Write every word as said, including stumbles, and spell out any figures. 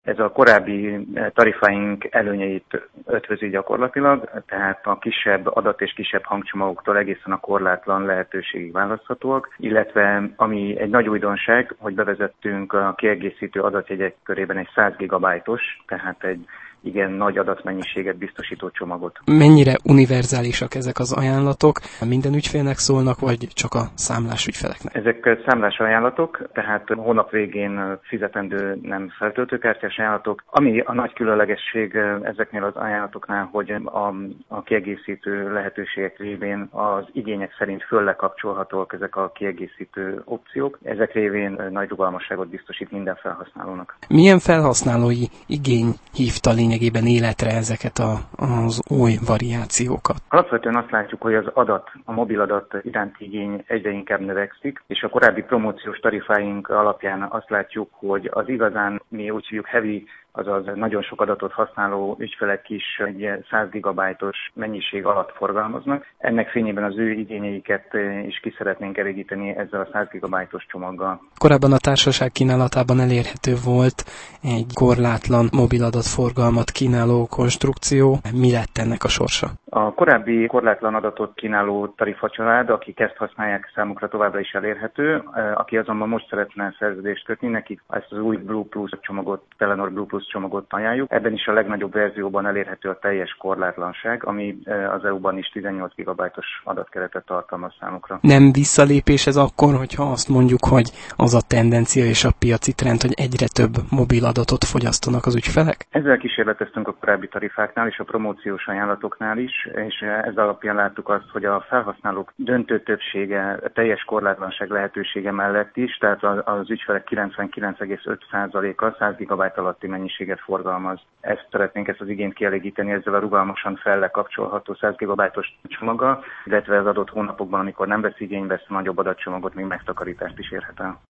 Ez a korábbi tarifáink előnyeit ötvözi gyakorlatilag, tehát a kisebb adat és kisebb hangcsomagoktól egészen a korlátlan lehetőségig választhatóak, illetve ami egy nagy újdonság, hogy bevezettünk a kiegészítő adatjegyek körében egy száz gigabájtos, tehát egy igen nagy adatmennyiséget biztosító csomagot. Mennyire univerzálisak ezek az ajánlatok? Minden ügyfélnek szólnak, vagy csak a számlás ügyfeleknek? Ezek számlás ajánlatok, tehát hónap végén fizetendő nem feltöltőkártyás ajánlatok. Ami a nagy különlegesség ezeknél az ajánlatoknál, hogy a, a kiegészítő lehetőségek révén az igények szerint föllekapcsolhatóak ezek a kiegészítő opciók. Ezek révén nagy rugalmasságot biztosít minden felhasználónak. Milyen felhasználói igény hívta lényegében életre ezeket a, az új variációkat? Alapvetően azt látjuk, hogy az adat, a mobiladat iránti igény egyre inkább növekszik, és a korábbi promóciós tarifáink alapján azt látjuk, hogy az igazán, mi úgy hívjuk heavy, azaz nagyon sok adatot használó ügyfelek is egy száz gigabájtos mennyiség alatt forgalmaznak. Ennek fényében az ő igényeiket is ki szeretnénk elégíteni ezzel a száz gigabájtos csomaggal. Korábban a társaság kínálatában elérhető volt egy korlátlan mobiladatforgalmat kínáló konstrukció. Mi lett ennek a sorsa? A korábbi korlátlan adatot kínáló tarifacsalád, akik ezt használják, számukra továbbra is elérhető. Aki azonban most szeretne szerződést kötni, nekik ezt az új Blue Plus csomagot, Telenor Blue Plus csomagot ajánljuk. Ebben is a legnagyobb verzióban elérhető a teljes korlátlanság, ami az é u-ban is tizennyolc gigabájtos adatkeretet tartalmaz számukra. Nem visszalépés ez akkor, hogyha azt mondjuk, hogy az a tendencia és a piaci trend, hogy egyre több mobil adatot fogyasztanak az ügyfelek? Ezzel kísérleteztünk a korábbi tarifáknál és a promóciós ajánlatoknál is, és ez alapján láttuk azt, hogy a felhasználók döntő többsége teljes korlátlanság lehetősége mellett is, tehát az ügyfelek kilencvenkilenc egész öt százaléka száz gigabájt alatti mennyiséget forgalmaz. Ezt szeretnénk, ezt az igényt kielégíteni ezzel a rugalmasan fellekapcsolható száz gigabájtos csomaggal, illetve az adott hónapokban, amikor nem vesz igénybe ezt a nagyobb adatcsomagot, még megtakarítást is érhet el.